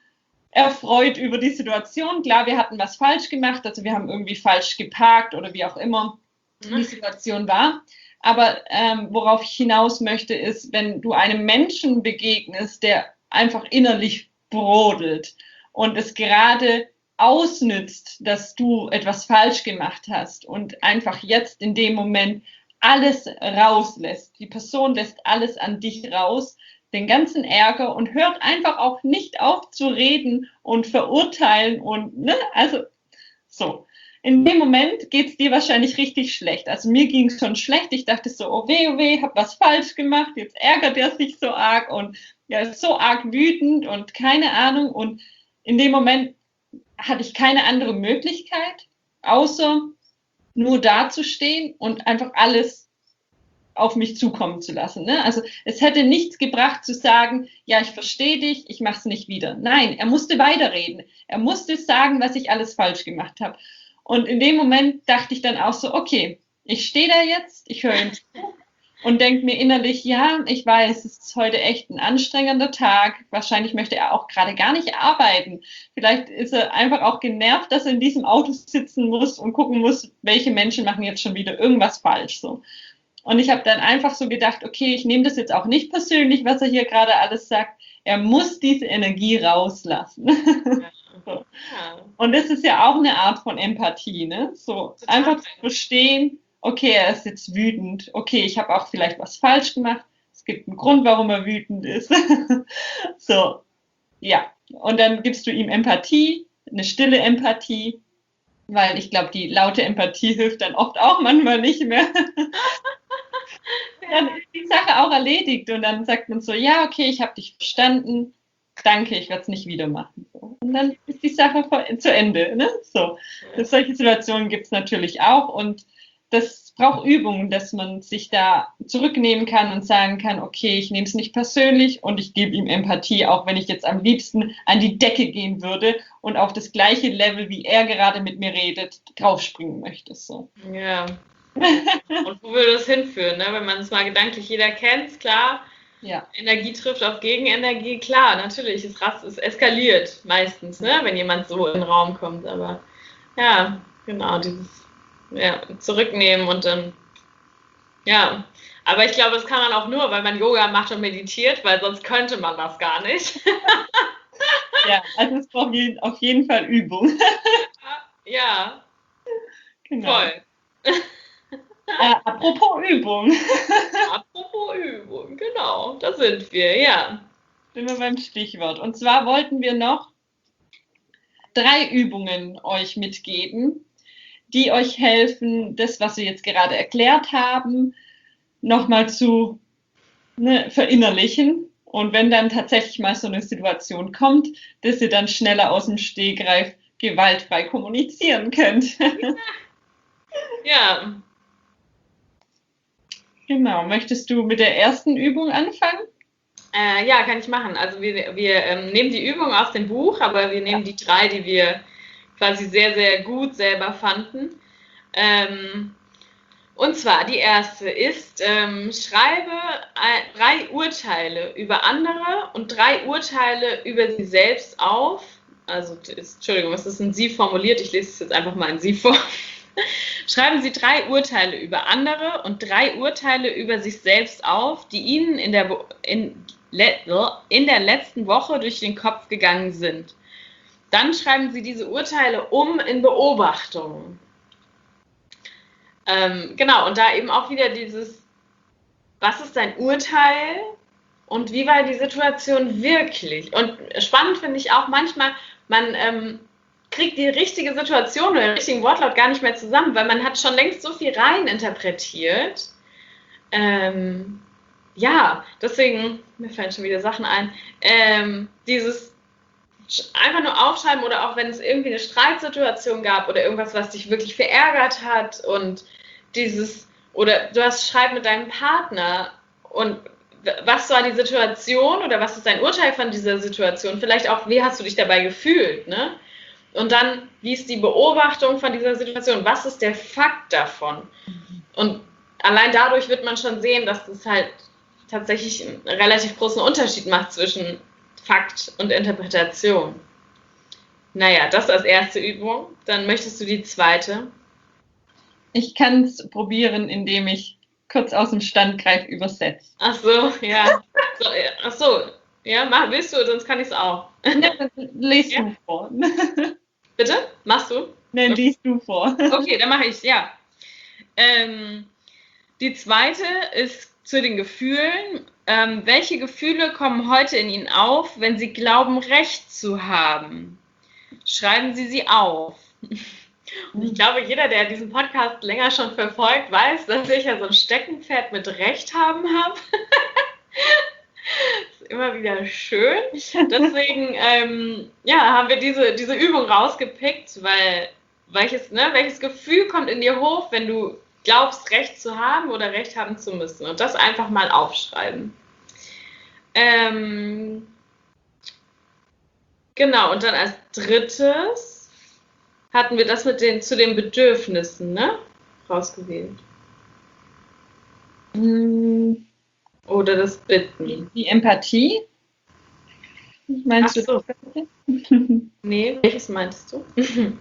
erfreut über die Situation. Klar, wir hatten was falsch gemacht, also wir haben irgendwie falsch geparkt oder wie auch immer die Situation war. Aber ähm, worauf ich hinaus möchte, ist, wenn du einem Menschen begegnest, der einfach innerlich brodelt und es gerade ausnützt, dass du etwas falsch gemacht hast und einfach jetzt in dem Moment alles rauslässt. Die Person lässt alles an dich raus, den ganzen Ärger und hört einfach auch nicht auf zu reden und verurteilen und, ne, also so. In dem Moment geht es dir wahrscheinlich richtig schlecht. Also mir ging es schon schlecht. Ich dachte so, oh weh, oh weh, hab was falsch gemacht. Jetzt ärgert er sich so arg und ja, ist so arg wütend und keine Ahnung. Und in dem Moment hatte ich keine andere Möglichkeit, außer nur dazustehen und einfach alles auf mich zukommen zu lassen. Ne? Also es hätte nichts gebracht zu sagen, ja, ich verstehe dich, ich mache es nicht wieder. Nein, er musste weiterreden. Er musste sagen, was ich alles falsch gemacht habe. Und in dem Moment dachte ich dann auch so, okay, ich stehe da jetzt, ich höre ihm zu und denke mir innerlich, ja, ich weiß, es ist heute echt ein anstrengender Tag. Wahrscheinlich möchte er auch gerade gar nicht arbeiten. Vielleicht ist er einfach auch genervt, dass er in diesem Auto sitzen muss und gucken muss, welche Menschen machen jetzt schon wieder irgendwas falsch. So. Und ich habe dann einfach so gedacht, okay, ich nehme das jetzt auch nicht persönlich, was er hier gerade alles sagt. Er muss diese Energie rauslassen. Ja. So. Ja. Und das ist ja auch eine Art von Empathie, ne? So total. Einfach zu verstehen, okay, er ist jetzt wütend. Okay, ich habe auch vielleicht was falsch gemacht. Es gibt einen Grund, warum er wütend ist. So, ja. Und dann gibst du ihm Empathie, eine stille Empathie, weil ich glaube, die laute Empathie hilft dann oft auch manchmal nicht mehr. Dann ist die Sache auch erledigt und dann sagt man so, ja, okay, ich habe dich verstanden, danke, ich werde es nicht wieder machen. So. Und dann ist die Sache zu Ende. Ne? So. Ja. Solche Situationen gibt es natürlich auch und das braucht Übung, dass man sich da zurücknehmen kann und sagen kann, okay, ich nehme es nicht persönlich und ich gebe ihm Empathie, auch wenn ich jetzt am liebsten an die Decke gehen würde und auf das gleiche Level, wie er gerade mit mir redet, draufspringen möchte. So. Ja. Und wo würde das hinführen, ne? Wenn man es mal gedanklich jeder kennt, klar. Ja. Energie trifft auf Gegenenergie, klar, natürlich, es, es eskaliert meistens, ne? Wenn jemand so in den Raum kommt. Aber ja, genau, dieses ja, zurücknehmen und dann, ja. Aber ich glaube, das kann man auch nur, weil man Yoga macht und meditiert, weil sonst könnte man das gar nicht. Ja, also es braucht auf jeden Fall Übung. Ja, genau. Voll. Äh, apropos Übung. Apropos Übung, genau, da sind wir, ja. Sind wir beim Stichwort. Und zwar wollten wir noch drei Übungen euch mitgeben, die euch helfen, das, was wir jetzt gerade erklärt haben, nochmal zu ne, verinnerlichen. Und wenn dann tatsächlich mal so eine Situation kommt, dass ihr dann schneller aus dem Stegreif gewaltfrei kommunizieren könnt. Ja. Genau. Möchtest du mit der ersten Übung anfangen? Äh, ja, kann ich machen. Also wir, wir ähm, nehmen die Übung aus dem Buch, aber wir nehmen ja. die drei, die wir quasi sehr, sehr gut selber fanden. Ähm, und zwar die erste ist, ähm, schreibe ein, drei Urteile über andere und drei Urteile über sie selbst auf. Also, ist, Entschuldigung, was ist in Sie formuliert? Ich lese es jetzt einfach mal in Sie vor. Schreiben Sie drei Urteile über andere und drei Urteile über sich selbst auf, die Ihnen in der, in, in der letzten Woche durch den Kopf gegangen sind. Dann schreiben Sie diese Urteile um in Beobachtungen. Ähm, genau, und da eben auch wieder dieses, was ist dein Urteil und wie war die Situation wirklich? Und spannend finde ich auch manchmal, man ähm, kriegt die richtige Situation oder den richtigen Wortlaut gar nicht mehr zusammen, weil man hat schon längst so viel rein interpretiert. Ähm, ja, deswegen, mir fallen schon wieder Sachen ein, ähm, dieses einfach nur aufschreiben oder auch wenn es irgendwie eine Streitsituation gab oder irgendwas, was dich wirklich verärgert hat und dieses, oder du hast Streit mit deinem Partner und was war die Situation oder was ist dein Urteil von dieser Situation? Vielleicht auch, wie hast du dich dabei gefühlt, ne? Und dann, wie ist die Beobachtung von dieser Situation? Was ist der Fakt davon? Und allein dadurch wird man schon sehen, dass das halt tatsächlich einen relativ großen Unterschied macht zwischen Fakt und Interpretation. Naja, das als erste Übung. Dann möchtest du die zweite? Ich kann es probieren, indem ich kurz aus dem Standgreif übersetze. Ach so, ja. So, ja. Ach so, ja, mach, willst du, sonst kann ich es auch. Ja, liest ja. du vor. Bitte? Machst du? Nein, okay. liest du vor. Okay, dann mache ich es, ja. Ähm, die zweite ist zu den Gefühlen. Ähm, welche Gefühle kommen heute in Ihnen auf, wenn Sie glauben, Recht zu haben? Schreiben Sie sie auf. Und ich glaube, jeder, der diesen Podcast länger schon verfolgt, weiß, dass ich ja so ein Steckenpferd mit Recht haben habe. Das ist immer wieder schön. Deswegen ähm, ja, haben wir diese, diese Übung rausgepickt, weil welches, ne, welches Gefühl kommt in dir hoch, wenn du glaubst, Recht zu haben oder Recht haben zu müssen. Und das einfach mal aufschreiben. Ähm, genau, und dann als drittes hatten wir das mit den, zu den Bedürfnissen, ne? Rausgewählt. Oder das Bitten. Die Empathie? Meinst Ach so. du das? Nee, welches meinst du?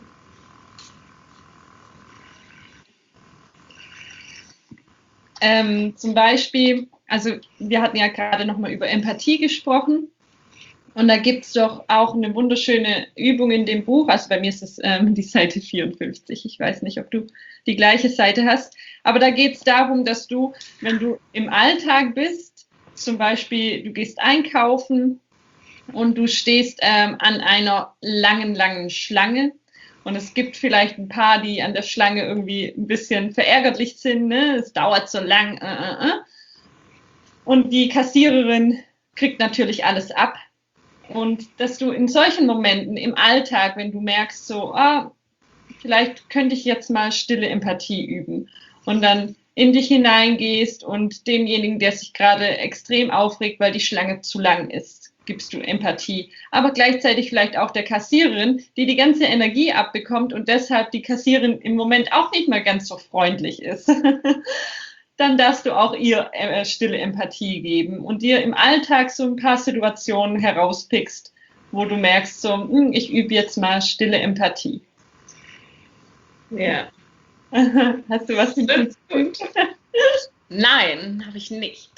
ähm, zum Beispiel, also wir hatten ja gerade nochmal über Empathie gesprochen. Und da gibt es doch auch eine wunderschöne Übung in dem Buch. Also bei mir ist es ähm, die Seite vierundfünfzig. Ich weiß nicht, ob du die gleiche Seite hast. Aber da geht es darum, dass du, wenn du im Alltag bist, zum Beispiel du gehst einkaufen und du stehst ähm, an einer langen, langen Schlange. Und es gibt vielleicht ein paar, die an der Schlange irgendwie ein bisschen verärgerlich sind. Ne? Es dauert so lang. Äh, äh, äh. Und die Kassiererin kriegt natürlich alles ab. Und dass du in solchen Momenten im Alltag, wenn du merkst, so, ah, vielleicht könnte ich jetzt mal stille Empathie üben und dann in dich hineingehst und demjenigen, der sich gerade extrem aufregt, weil die Schlange zu lang ist, gibst du Empathie. Aber gleichzeitig vielleicht auch der Kassiererin, die die ganze Energie abbekommt und deshalb die Kassiererin im Moment auch nicht mehr ganz so freundlich ist. Dann darfst du auch ihr äh, stille Empathie geben und dir im Alltag so ein paar Situationen herauspickst, wo du merkst, so, hm, ich übe jetzt mal stille Empathie. Ja. Hast du was hinzuzufügen? Nein, habe ich nicht.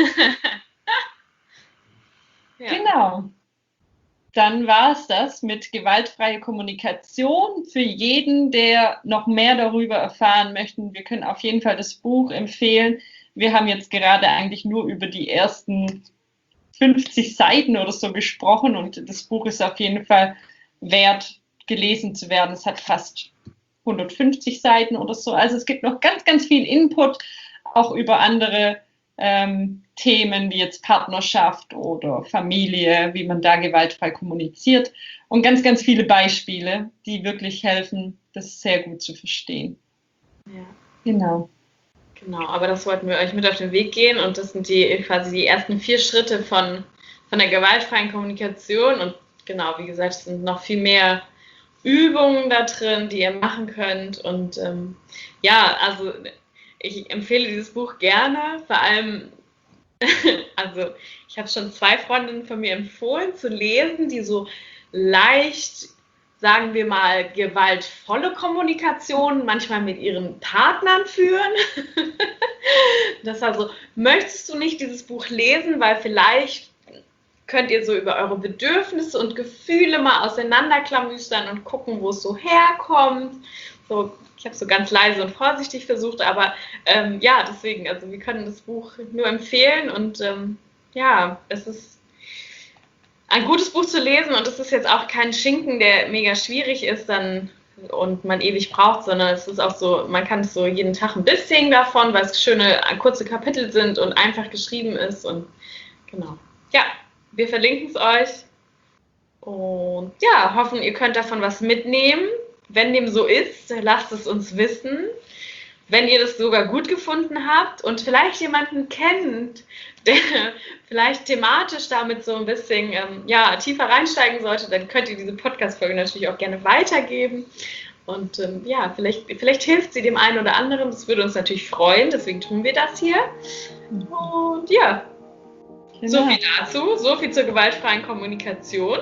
Ja. Genau. Dann war es das mit gewaltfreie Kommunikation. Für jeden, der noch mehr darüber erfahren möchte, wir können auf jeden Fall das Buch empfehlen. Wir haben jetzt gerade eigentlich nur über die ersten fünfzig Seiten oder so gesprochen und das Buch ist auf jeden Fall wert, gelesen zu werden. Es hat fast hundertfünfzig Seiten oder so. Also es gibt noch ganz, ganz viel Input, auch über andere ähm, Themen wie jetzt Partnerschaft oder Familie, wie man da gewaltfrei kommuniziert und ganz, ganz viele Beispiele, die wirklich helfen, das sehr gut zu verstehen. Ja. Genau. Genau, aber das wollten wir euch mit auf den Weg gehen und das sind die quasi die ersten vier Schritte von, von der gewaltfreien Kommunikation und genau, wie gesagt, es sind noch viel mehr Übungen da drin, die ihr machen könnt und ähm, ja, also ich empfehle dieses Buch gerne, vor allem, also ich habe schon zwei Freundinnen von mir empfohlen zu lesen, die so leicht, sagen wir mal, gewaltvolle Kommunikation manchmal mit ihren Partnern führen. Das also, möchtest du nicht dieses Buch lesen, weil vielleicht könnt ihr so über eure Bedürfnisse und Gefühle mal auseinanderklamüstern und gucken, wo es so herkommt. So, ich habe so ganz leise und vorsichtig versucht, aber ähm, ja, deswegen, also wir können das Buch nur empfehlen und ähm, ja, es ist ein gutes Buch zu lesen und es ist jetzt auch kein Schinken, der mega schwierig ist dann und man ewig braucht, sondern es ist auch so, man kann es so jeden Tag ein bisschen davon, weil es schöne, kurze Kapitel sind und einfach geschrieben ist und genau, ja. Wir verlinken es euch und ja, hoffen, ihr könnt davon was mitnehmen. Wenn dem so ist, lasst es uns wissen. Wenn ihr das sogar gut gefunden habt und vielleicht jemanden kennt, der vielleicht thematisch damit so ein bisschen ähm, ja, tiefer reinsteigen sollte, dann könnt ihr diese Podcast-Folge natürlich auch gerne weitergeben. Und ähm, ja, vielleicht, vielleicht hilft sie dem einen oder anderen. Das würde uns natürlich freuen, deswegen tun wir das hier. Und ja. Genau. So viel dazu, so viel zur gewaltfreien Kommunikation.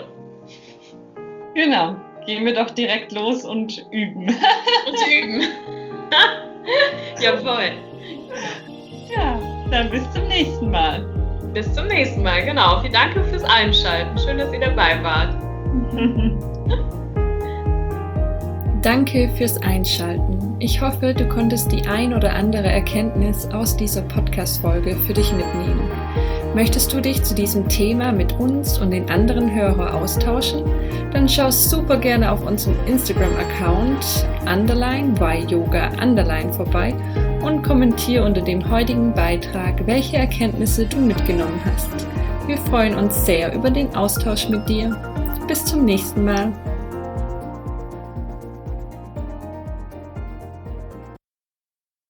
Genau, gehen wir doch direkt los und üben. Und üben. Jawohl. Ja, dann bis zum nächsten Mal. Bis zum nächsten Mal, genau. Vielen Dank fürs Einschalten. Schön, dass ihr dabei wart. Danke fürs Einschalten. Ich hoffe, du konntest die ein oder andere Erkenntnis aus dieser Podcast-Folge für dich mitnehmen. Möchtest du dich zu diesem Thema mit uns und den anderen Hörern austauschen? Dann schau super gerne auf unserem Instagram-Account underline yyoga underline vorbei und kommentiere unter dem heutigen Beitrag, welche Erkenntnisse du mitgenommen hast. Wir freuen uns sehr über den Austausch mit dir. Bis zum nächsten Mal.